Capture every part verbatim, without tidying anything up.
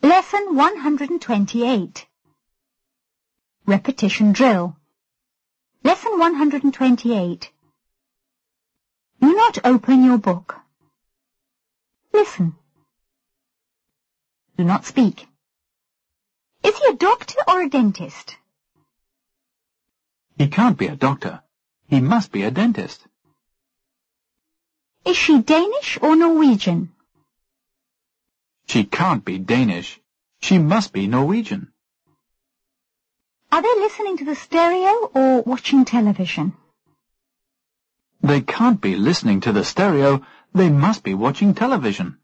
Lesson one hundred twenty-eight. Repetition drill. Lesson one hundred twenty-eight. Do not open your book. Listen. Do not speak. Is he a doctor or a dentist? He can't be a doctor. He must be a dentist. Is she Danish or Norwegian? She can't be Danish. She must be Norwegian. Are they listening to the stereo or watching television? They can't be listening to the stereo. They must be watching television.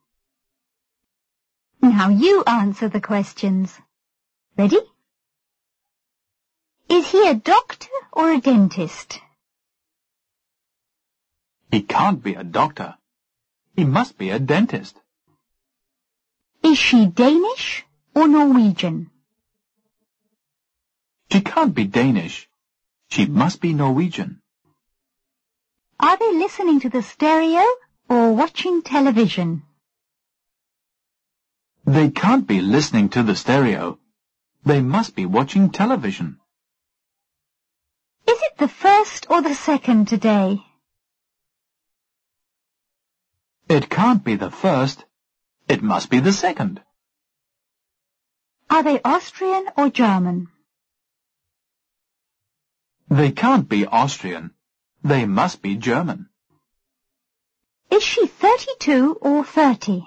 Now you answer the questions. Ready? Is he a doctor or a dentist? He can't be a doctor. He must be a dentist. Is she Danish or Norwegian? She can't be Danish. She must be Norwegian. Are they listening to the stereo or watching television? They can't be listening to the stereo. They must be watching television. Is it the first or the second today? It can't be the first. It must be the second. Are they Austrian or German? They can't be Austrian. They must be German. Is she thirty-two or thirty?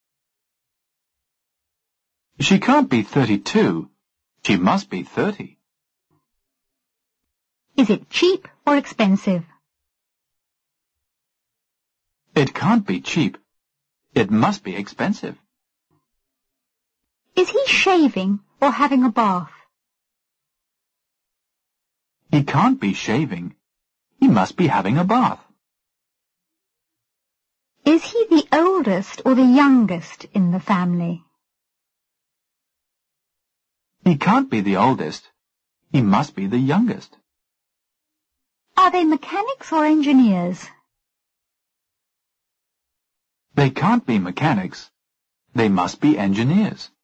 She can't be thirty-two. She must be thirty. Is it cheap or expensive? It can't be cheap. It must be expensive. Is he shaving or having a bath? He can't be shaving. He must be having a bath. Is he the oldest or the youngest in the family? He can't be the oldest. He must be the youngest. Are they mechanics or engineers? They can't be mechanics. They must be engineers.